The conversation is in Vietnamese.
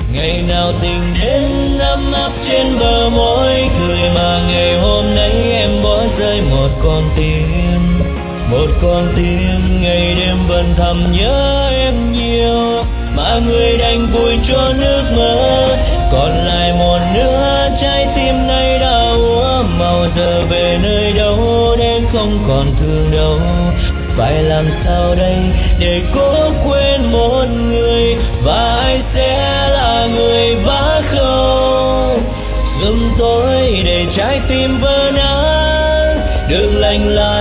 Ngày nào tình đến ấm áp trên bờ môi cười, mà ngày hôm nay em bỏ rơi một con tim. Một con tim ngày đêm vẫn thầm nhớ em nhiều, mà người đành vùi cho nước mơ. Còn lại một nửa trái tim nay đã úa màu, giờ về nơi đâu để không còn thương đâu. Phải làm sao đây để cố quên một người, và ai sẽ là người vác khâu giùm tôi để trái tim vỡ nát được lành lại.